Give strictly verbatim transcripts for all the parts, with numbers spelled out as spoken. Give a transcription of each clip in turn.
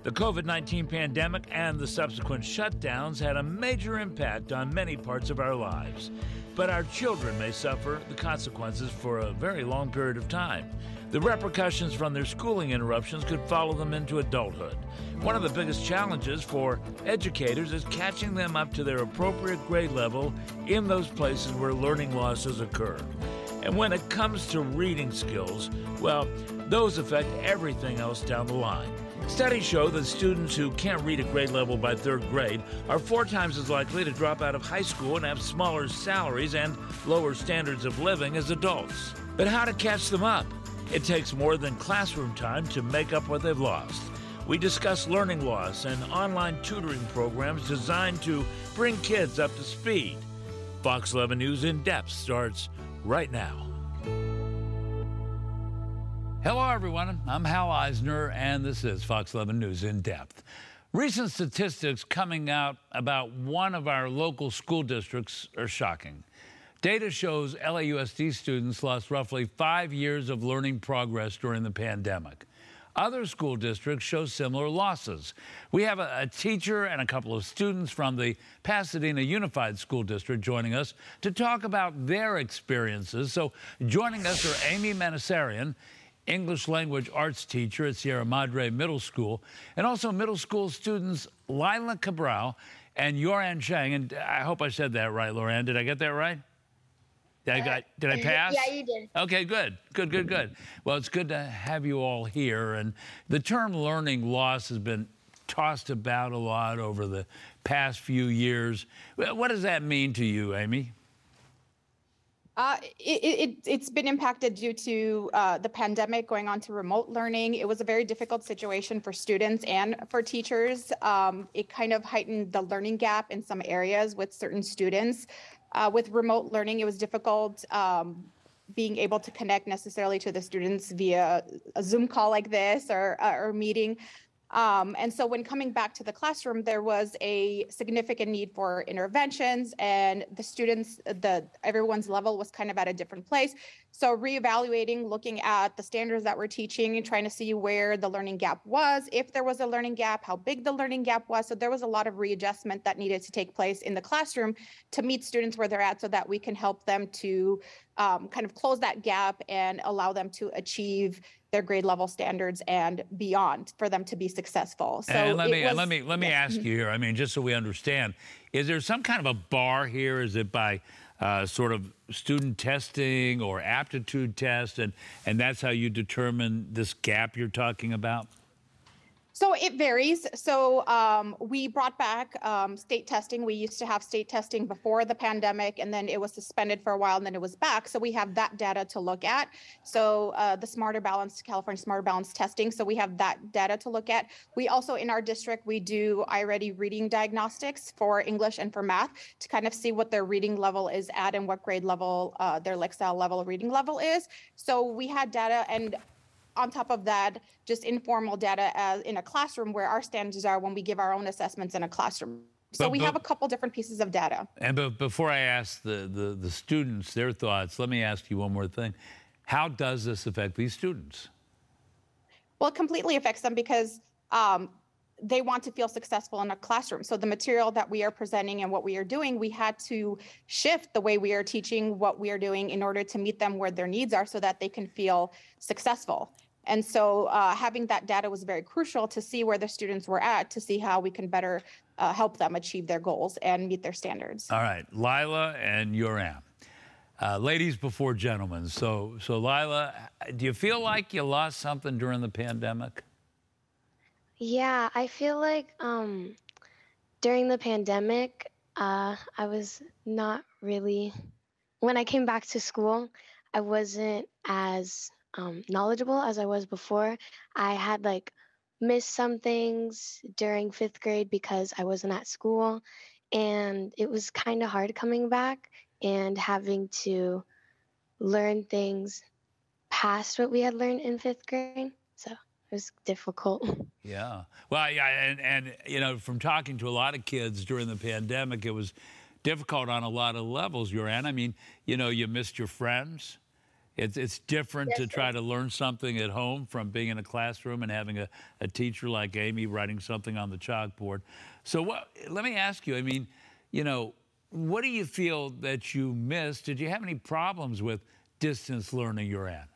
The COVID nineteen pandemic and the subsequent shutdowns had a major impact on many parts of our lives. But our children may suffer the consequences for a very long period of time. The repercussions from their schooling interruptions could follow them into adulthood. One of the biggest challenges for educators is catching them up to their appropriate grade level in those places where learning losses occur. And when it comes to reading skills, well, those affect everything else down the line. Studies show that students who can't read at grade level by third grade are four times as likely to drop out of high school and have smaller salaries and lower standards of living as adults. But how to catch them up? It takes more than classroom time to make up what they've lost. We discuss learning loss and online tutoring programs designed to bring kids up to speed. Fox eleven News In Depth starts right now. Hello, everyone. I'm Hal Eisner, and this is Fox eleven News In Depth. Recent statistics coming out about one of our local school districts are shocking. Data shows L A U S D students lost roughly five years of learning progress during the pandemic. Other school districts show similar losses. We have a, a teacher and a couple of students from the Pasadena Unified School District joining us to talk about their experiences. So joining us are Amy Manasarian, English language arts teacher at Sierra Madre Middle School, and also middle school students Lila Cabral and Yoran Chang. And I hope I said that right, Loran. Did I get that right? Did I, got, did I pass? Yeah, you did. Okay, good, good, good, good. Well, it's good to have you all here. And the term learning loss has been tossed about a lot over the past few years. What does that mean to you, Amy? Uh, it, it, it's been impacted due to uh, the pandemic, going on to remote learning. It was a very difficult situation for students and for teachers. Um, it kind of heightened the learning gap in some areas with certain students. Uh, with remote learning, it was difficult um, being able to connect necessarily to the students via a Zoom call like this or, or meeting. Um, and so when coming back to the classroom, there was a significant need for interventions, and the students, the everyone's level was kind of at a different place. So reevaluating, looking at the standards that we're teaching and trying to see where the learning gap was, if there was a learning gap, how big the learning gap was. So there was a lot of readjustment that needed to take place in the classroom to meet students where they're at so that we can help them to um, kind of close that gap and allow them to achieve their grade level standards and beyond for them to be successful. So and let me was, let me let me yeah. ask you here. I mean, just so we understand, is there some kind of a bar here? Is it by uh, sort of student testing or aptitude test, and and that's how you determine this gap you're talking about? So it varies. So um, we brought back um, state testing. We used to have state testing before the pandemic, and then it was suspended for a while, and then it was back. So we have that data to look at. So uh, the Smarter Balance, California Smarter Balance testing. So we have that data to look at. We also, in our district, we do iReady reading diagnostics for English and for math to kind of see what their reading level is at and what grade level uh, their Lexile level reading level is. So we had data, and on top of that, just informal data as in a classroom where our standards are when we give our own assessments in a classroom. So but, we but, have a couple different pieces of data. And but before I ask the, the, the students their thoughts, let me ask you one more thing. How does this affect these students? Well, it completely affects them because um, they want to feel successful in a classroom. So the material that we are presenting and what we are doing, we had to shift the way we are teaching what we are doing in order to meet them where their needs are so that they can feel successful. And so uh, having that data was very crucial to see where the students were at, to see how we can better uh, help them achieve their goals and meet their standards. All right, Lila and Yoram. Uh, ladies before gentlemen. So, so Lila, do you feel like you lost something during the pandemic? Yeah, I feel like um, during the pandemic, uh, I was not really, when I came back to school, I wasn't as um, knowledgeable as I was before. I had like missed some things during fifth grade because I wasn't at school, and it was kind of hard coming back and having to learn things past what we had learned in fifth grade. So it was difficult. Yeah. Well, yeah, and, and, you know, from talking to a lot of kids during the pandemic, it was difficult on a lot of levels, Yoran. I mean, you know, you missed your friends. It's it's different Yes, to sir. try to learn something at home from being in a classroom and having a, a teacher like Amy writing something on the chalkboard. So what, let me ask you, I mean, you know, what do you feel that you missed? Did you have any problems with distance learning you're at?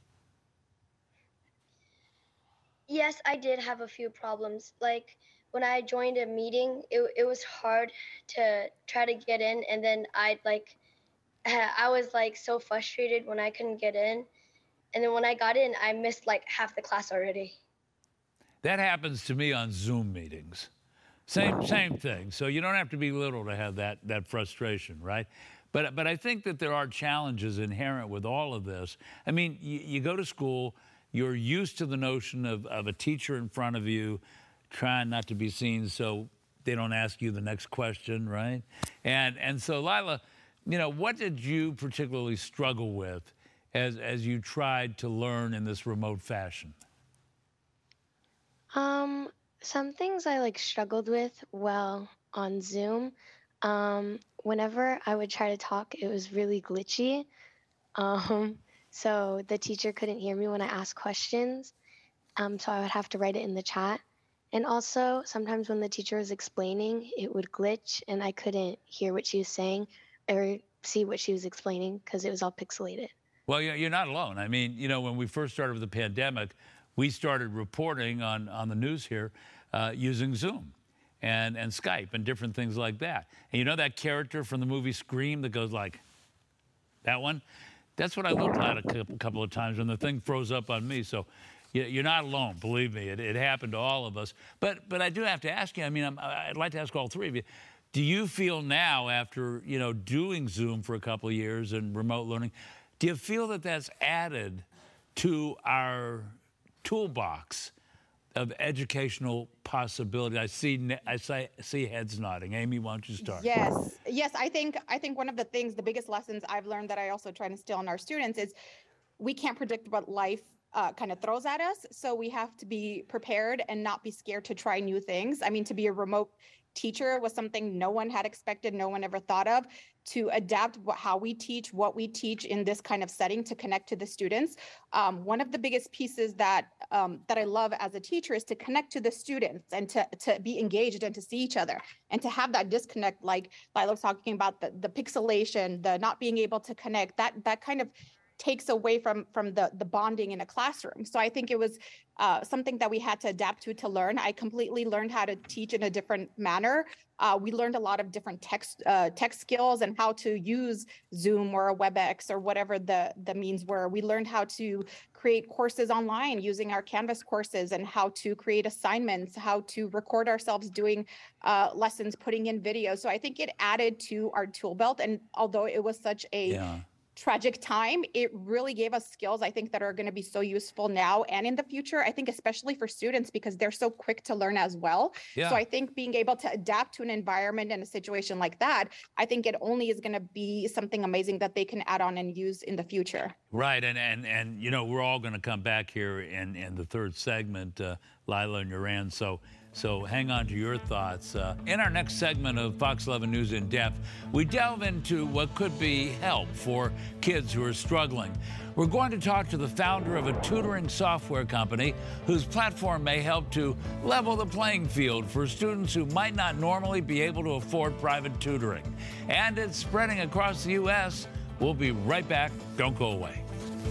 Yes, I did have a few problems. Like when I joined a meeting, it it was hard to try to get in, and then I'd like I was like so frustrated when I couldn't get in, and then when I got in, I missed like half the class already. That happens to me on Zoom meetings. Same same thing. So you don't have to be little to have that that frustration, right? But but I think that there are challenges inherent with all of this. I mean, you, you go to school, you're used to the notion of, of a teacher in front of you, trying not to be seen so they don't ask you the next question, right? And and so Lila, you know, what did you particularly struggle with as as you tried to learn in this remote fashion? Um, some things I like struggled with well on Zoom. Um, whenever I would try to talk, it was really glitchy. Um, so the teacher couldn't hear me when I asked questions. Um, so I would have to write it in the chat. And also, sometimes when the teacher was explaining, it would glitch and I couldn't hear what she was saying or see what she was explaining because it was all pixelated. Well, you- you're not alone. I mean, you know, when we first started with the pandemic, we started reporting on, on the news here uh, using Zoom and, and Skype and different things like that. And you know that character from the movie Scream that goes like, that one? That's what I looked at a cou- couple of times when the thing froze up on me. So you- you're not alone, believe me. It, it happened to all of us. But but I do have to ask you, I mean, I'm, I'd like to ask all three of you, do you feel now after, you know, doing Zoom for a couple of years and remote learning, do you feel that that's added to our toolbox of educational possibility? I see ne- I see, see heads nodding. Amy, why don't you start? Yes, yes. I think I think one of the things, the biggest lessons I've learned that I also try to instill in our students is we can't predict what life uh, kind of throws at us. So we have to be prepared and not be scared to try new things. I mean, to be a remote teacher was something no one had expected, no one ever thought of. To adapt what, how we teach, what we teach in this kind of setting to connect to the students. Um, one of the biggest pieces that um, that I love as a teacher is to connect to the students and to, to be engaged and to see each other and to have that disconnect, like Lila was talking about, the, the pixelation, the not being able to connect, that that kind of takes away from from the the bonding in a classroom. So I think it was uh, something that we had to adapt to to learn. I completely learned how to teach in a different manner. Uh, we learned a lot of different text uh, tech skills and how to use Zoom or a WebEx or whatever the the means were. We learned how to create courses online using our Canvas courses and how to create assignments, how to record ourselves doing uh, lessons, putting in videos. So I think it added to our tool belt. And although it was such a Yeah. tragic time, it really gave us skills I think that are going to be so useful now and in the future. I think especially for students because they're so quick to learn as well. Yeah. So I think being able to adapt to an environment and a situation like that, I think it only is going to be something amazing that they can add on and use in the future. Right, and and and you know we're all going to come back here in in the third segment, uh, Lila and Uran. So so hang on to your thoughts. Uh, in our next segment of Fox eleven News in Depth, we delve into what could be help for kids who are struggling. We're going to talk to the founder of a tutoring software company whose platform may help to level the playing field for students who might not normally be able to afford private tutoring. And it's spreading across the U S. We'll be right back. Don't go away.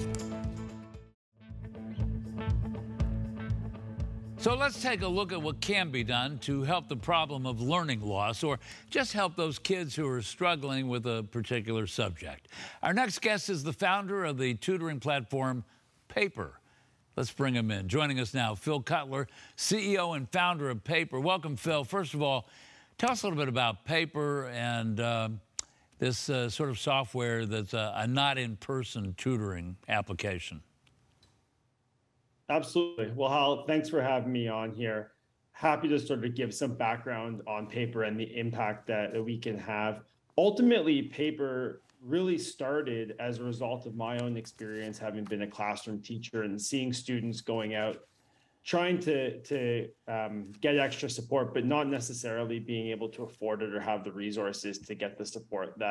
So let's take a look at what can be done to help the problem of learning loss or just help those kids who are struggling with a particular subject. Our next guest is the founder of the tutoring platform Paper. Let's bring him in. Joining us now, Phil Cutler, C E O and founder of Paper. Welcome, Phil. First of all, tell us a little bit about Paper and um, this uh, sort of software that's a, a not in-person tutoring application. Absolutely. Well, Hal, thanks for having me on here. Happy to sort of give some background on Paper and the impact that, that we can have. Ultimately, Paper really started as a result of my own experience, having been a classroom teacher and seeing students going out, trying to, to um, get extra support, but not necessarily being able to afford it or have the resources to get the support that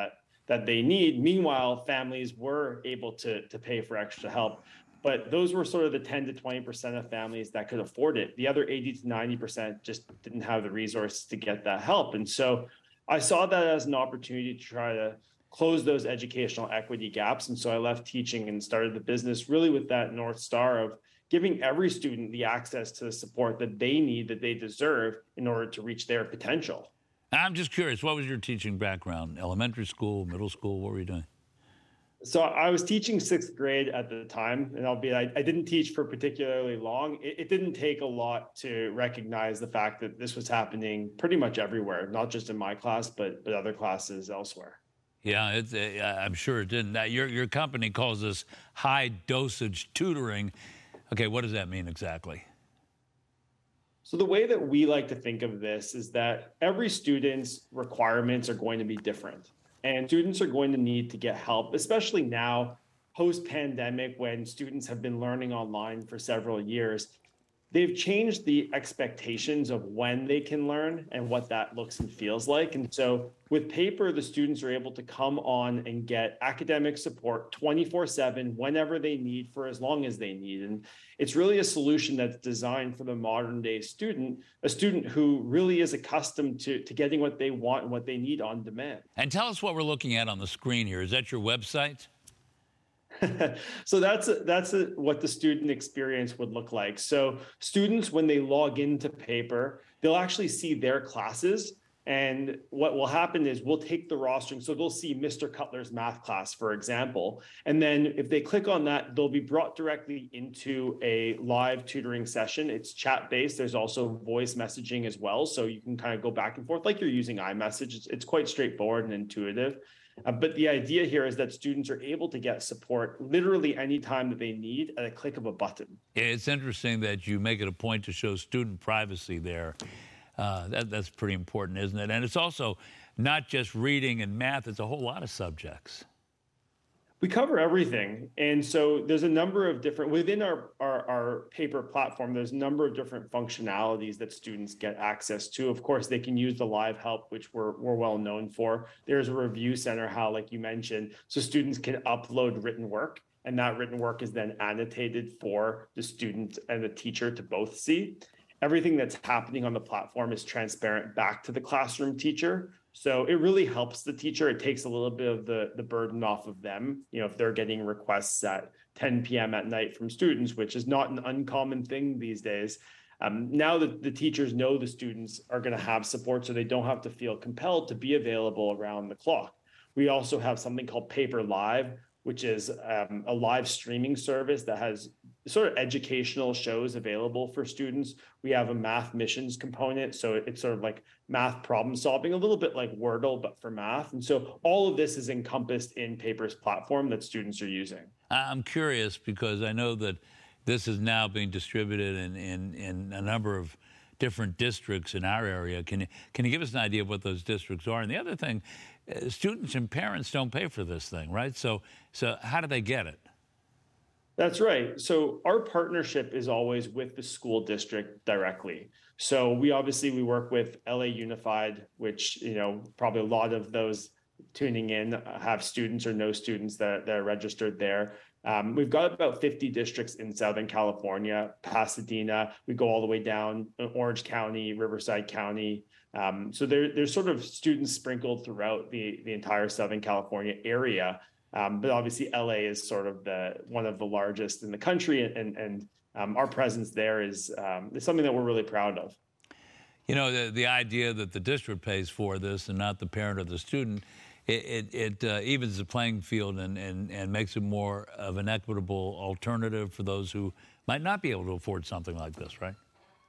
that they need. Meanwhile, families were able to, to pay for extra help. But those were sort of the ten to twenty percent of families that could afford it. The other eighty to ninety percent just didn't have the resources to get that help. And so I saw that as an opportunity to try to close those educational equity gaps. And so I left teaching and started the business really with that North Star of giving every student the access to the support that they need, that they deserve in order to reach their potential. I'm just curious, what was your teaching background? Elementary school, middle school, what were you doing? So I was teaching sixth grade at the time, and albeit I, I didn't teach for particularly long. It, it didn't take a lot to recognize the fact that this was happening pretty much everywhere, not just in my class, but but other classes elsewhere. Yeah, it's, uh, I'm sure it didn't. Uh, your your company calls this high dosage tutoring. Okay, what does that mean exactly? So the way that we like to think of this is that every student's requirements are going to be different. And students are going to need to get help, especially now, post-pandemic, when students have been learning online for several years. They've changed the expectations of when they can learn and what that looks and feels like. And so with paper, the students are able to come on and get academic support twenty-four seven whenever they need for as long as they need. And it's really a solution that's designed for the modern day student, a student who really is accustomed to, to getting what they want and what they need on demand. And tell us what we're looking at on the screen here. Is that your website? So that's a, that's a, what the student experience would look like. So students, when they log into paper, they'll actually see their classes. And what will happen is we'll take the rostering. So they'll see Mister Cutler's math class, for example. And then if they click on that, they'll be brought directly into a live tutoring session. It's chat-based. There's also voice messaging as well. So you can kind of go back and forth like you're using iMessage. It's, it's quite straightforward and intuitive. Uh, but the idea here is that students are able to get support literally anytime that they need at a click of a button. It's interesting that you make it a point to show student privacy there. Uh, that, that's pretty important, isn't it? And it's also not just reading and math, it's a whole lot of subjects. We cover everything. And so there's a number of different, within our, our, our paper platform, there's a number of different functionalities that students get access to. Of course, they can use the live help, which we're, we're well known for. There's a review center, Hal, like you mentioned, so students can upload written work, and that written work is then annotated for the student and the teacher to both see. Everything that's happening on the platform is transparent back to the classroom teacher. So it really helps the teacher. It takes a little bit of the, the burden off of them. You know, if they're getting requests at ten p.m. at night from students, which is not an uncommon thing these days. Um, now that the teachers know the students are going to have support, so they don't have to feel compelled to be available around the clock. We also have something called Paper Live, which is um, a live streaming service that has sort of educational shows available for students. We have a math missions component. So it's sort of like math problem solving, a little bit like Wordle, but for math. And so all of this is encompassed in Paper's platform that students are using. I'm curious because I know that this is now being distributed in, in, in a number of different districts in our area. Can you, can you give us an idea of what those districts are? And the other thing, uh, students and parents don't pay for this thing, right? So, so how do they get it? That's right. So our partnership is always with the school district directly. So we obviously, we work with L A Unified, which, you know, probably a lot of those tuning in have students or no students that, that are registered there. Um, we've got about fifty districts in Southern California, Pasadena. We go all the way down Orange County, Riverside County. Um, so there, there's sort of students sprinkled throughout the, the entire Southern California area. Um, but obviously L A is sort of the one of the largest in the country, and and um, our presence there is, um, is something that we're really proud of. You know, the, the idea that the district pays for this and not the parent or the student, it, it, it uh, evens the playing field and, and, and makes it more of an equitable alternative for those who might not be able to afford something like this, right?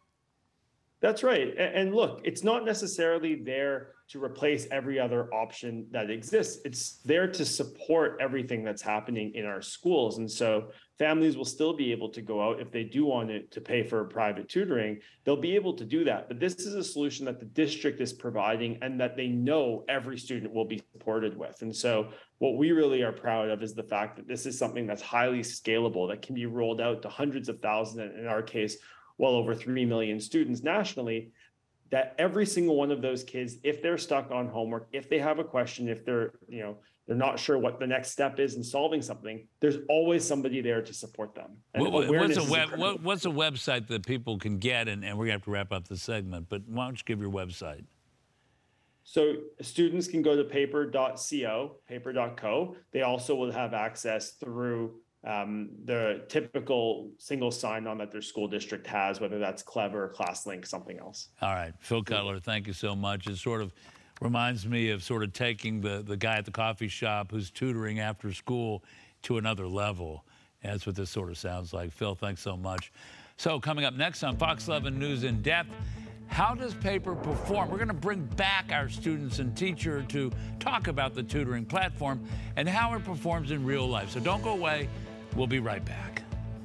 That's right. And look, it's not necessarily there to replace every other option that exists. It's there to support everything that's happening in our schools. And so families will still be able to go out if they do want it to pay for private tutoring, they'll be able to do that. But this is a solution that the district is providing and that they know every student will be supported with. And so what we really are proud of is the fact that this is something that's highly scalable, that can be rolled out to hundreds of thousands, and in our case, well over three million students nationally, that every single one of those kids, if they're stuck on homework, if they have a question, if they're, you know, they're not sure what the next step is in solving something, there's always somebody there to support them. And what, awareness what's, a is web, incredible. what, what's a website that people can get? And, and we're going to have to wrap up the segment, but why don't you give your website? So students can go to paper dot co, paper dot co. They also will have access through um, the typical single sign-on that their school district has, whether that's Clever, ClassLink, something else. All right. Phil Cutler, thank you so much. It sort of reminds me of sort of taking the, the guy at the coffee shop who's tutoring after school to another level. And that's what this sort of sounds like. Phil, thanks so much. So coming up next on Fox eleven News in Depth, how does paper perform? We're going to bring back our students and teacher to talk about the tutoring platform and how it performs in real life. So don't go away. We'll be right back.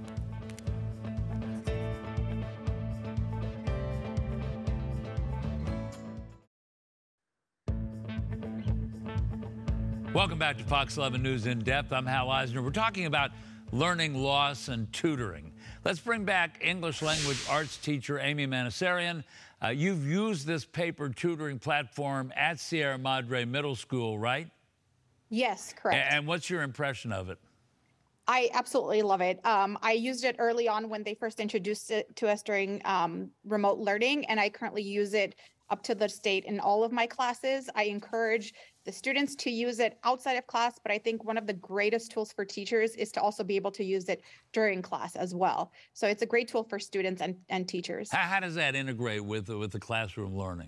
Welcome back to Fox eleven News in Depth. I'm Hal Eisner. We're talking about learning loss and tutoring. Let's bring back English language arts teacher Amy Manasarian. Uh, you've used this paper tutoring platform at Sierra Madre Middle School, right? Yes, correct. And what's your impression of it? I absolutely love it. Um, I used it early on when they first introduced it to us during um, remote learning, and I currently use it up to the state in all of my classes. I encourage the students to use it outside of class, but I think one of the greatest tools for teachers is to also be able to use it during class as well. So it's a great tool for students and, and teachers. How, how does that integrate with, with the classroom learning?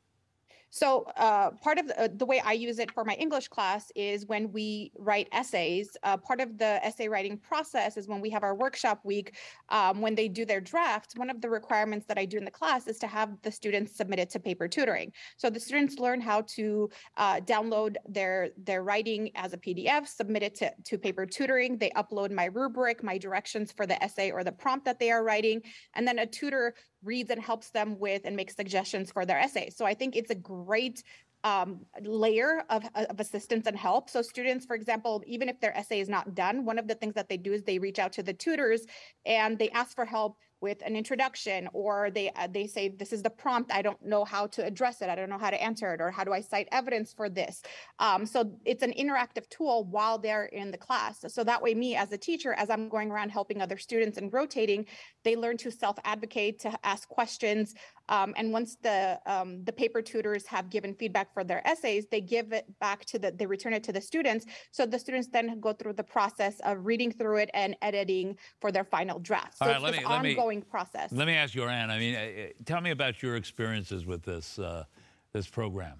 So uh, part of the, uh, the way I use it for my English class is when we write essays. Uh, part of the essay writing process is when we have our workshop week, um, when they do their drafts, one of the requirements that I do in the class is to have the students submit it to paper tutoring. So the students learn how to uh, download their, their writing as a P D F, submit it to, to paper tutoring. They upload my rubric, my directions for the essay or the prompt that they are writing, and then a tutor reads and helps them with and makes suggestions for their essay. So I think it's a great um, layer of, of assistance and help. So students, for example, even if their essay is not done, one of the things that they do is they reach out to the tutors and they ask for help with an introduction, or they uh, they say, this is the prompt, I don't know how to address it, I don't know how to answer it, or how do I cite evidence for this? Um, so it's an interactive tool while they're in the class. So that way, me as a teacher, as I'm going around helping other students and rotating, they learn to self-advocate, to ask questions. Um, and once the um, the paper tutors have given feedback for their essays, they give it back to the, they return it to the students. So the students then go through the process of reading through it and editing for their final draft. So All right, it's let this me, let me, ongoing process. Let me ask you, Ann, I mean, uh, tell me about your experiences with this, uh, this program.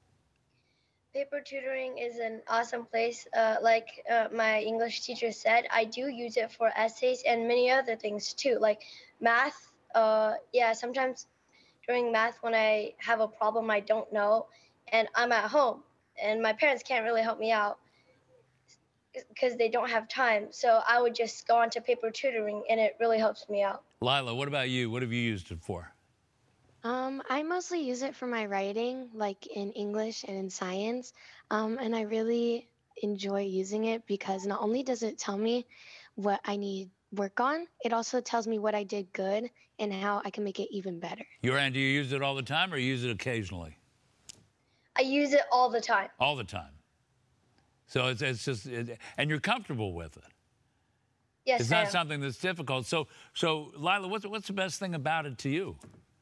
Paper tutoring is an awesome place. Uh, like uh, my English teacher said, I do use it for essays and many other things too, like math. Uh, yeah, sometimes during math when I have a problem I don't know and I'm at home and my parents can't really help me out because they don't have time. So I would just go on to paper tutoring and it really helps me out. Lila, what about you? What have you used it for? Um, I mostly use it for my writing, like in English and in science. Um, and I really enjoy using it because not only does it tell me what I need work on, it also tells me what I did good and how I can make it even better. Yoran, do you use it all the time or use it occasionally? I use it all the time. All the time. So it's, it's just, it, and you're comfortable with it. Yes, It's I not am. something that's difficult. So, so Lila, what's, what's the best thing about it to you?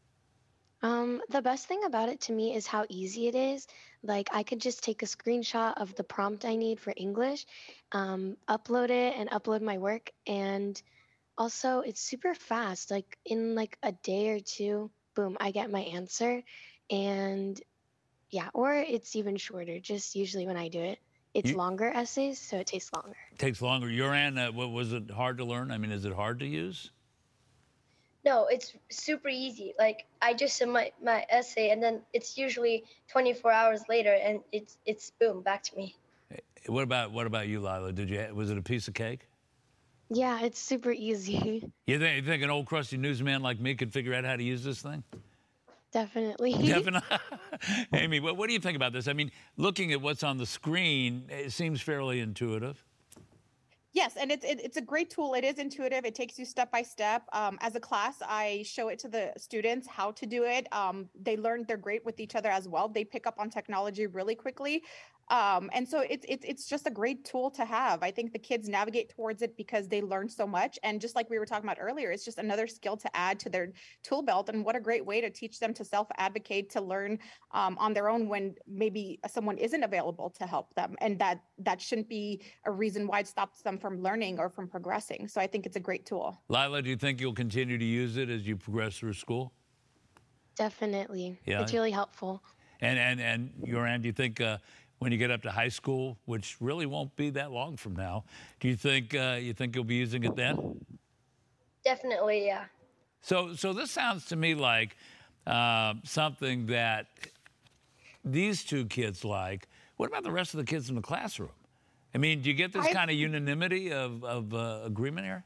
Um, the best thing about it to me is how easy it is. Like I could just take a screenshot of the prompt I need for English, um, upload it and upload my work. And also it's super fast. Like in like a day or two, boom, I get my answer. And yeah, or it's even shorter, just usually when I do it. It's You- longer essays, so it takes longer. Takes longer. Yoran, uh, what, was it hard to learn? I mean, is it hard to use? No, it's super easy. Like I just submit my essay and then it's usually twenty-four hours later and it's it's boom back to me. What about what about you, Lila? Did you was it a piece of cake? Yeah, it's super easy. You think, you think an old crusty newsman like me could figure out how to use this thing? Definitely. Definitely. Amy, what, what do you think about this? I mean, looking at what's on the screen, it seems fairly intuitive. Yes, and it's it, it's a great tool. It is intuitive. It takes you step by step. Um, as a class, I show it to the students how to do it. Um, they learn. They're great with each other as well. They pick up on technology really quickly. Um, and so it's, it's, it's just a great tool to have. I think the kids navigate towards it because they learn so much. And just like we were talking about earlier, it's just another skill to add to their tool belt. And what a great way to teach them to self-advocate, to learn um, on their own when maybe someone isn't available to help them. And that that shouldn't be a reason why it stops them from learning or from progressing. So I think it's a great tool. Lila, do you think you'll continue to use it as you progress through school? Definitely. Yeah. It's really helpful. And, and, and Yoran, do you think uh, when you get up to high school, which really won't be that long from now, do you think uh, you think you'll be using it then? Definitely, yeah. So, so this sounds to me like uh, something that these two kids like. What about the rest of the kids in the classroom? I mean, do you get this I, kind of unanimity of, of uh, agreement here?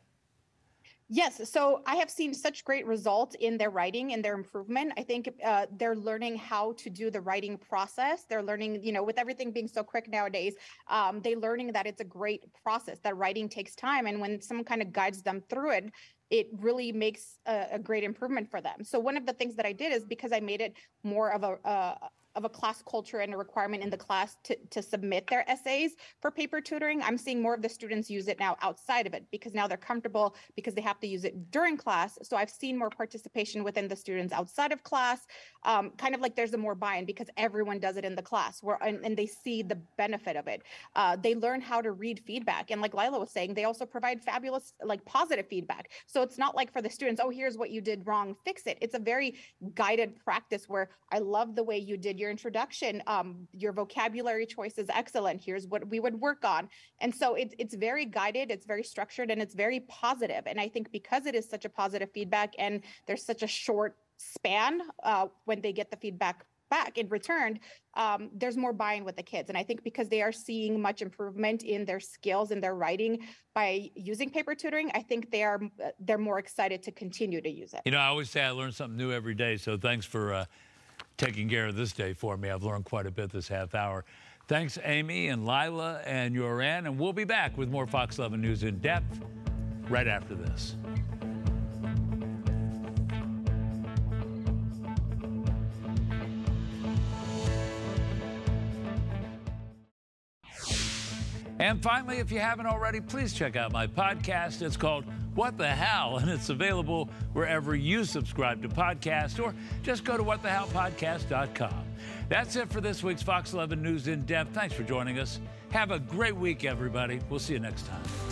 Yes. So I have seen such great results in their writing and their improvement. I think uh, they're learning how to do the writing process. They're learning, you know, with everything being so quick nowadays, um, they're learning that it's a great process, that writing takes time. And when someone kind of guides them through it, it really makes a, a great improvement for them. So one of the things that I did is because I made it more of a, uh, of a class culture and a requirement in the class to, to submit their essays for paper tutoring, I'm seeing more of the students use it now outside of it because now they're comfortable because they have to use it during class. So I've seen more participation within the students outside of class, um, kind of like there's a more buy-in because everyone does it in the class where, and, and they see the benefit of it. Uh, they learn how to read feedback. And like Lila was saying, they also provide fabulous, like positive feedback. So it's not like for the students, oh, here's what you did wrong, fix it. It's a very guided practice where I love the way you did your introduction. Um, your vocabulary choice is excellent. Here's what we would work on. And so it, it's very guided, it's very structured, and it's very positive. And I think because it is such a positive feedback and there's such a short span uh, when they get the feedback back in return, um, there's more buy-in with the kids. And I think because they are seeing much improvement in their skills and their writing by using paper tutoring, I think they are they're more excited to continue to use it. You know, I always say I learn something new every day. So thanks for uh, taking care of this day for me. I've learned quite a bit this half hour. Thanks, Amy and Lila and Yoran. And we'll be back with more Fox eleven News in Depth right after this. And finally, if you haven't already, please check out my podcast. It's called What the Hell, and it's available wherever you subscribe to podcasts, or just go to what the hell podcast dot com. That's it for this week's Fox eleven News in Depth. Thanks for joining us. Have a great week, everybody. We'll see you next time.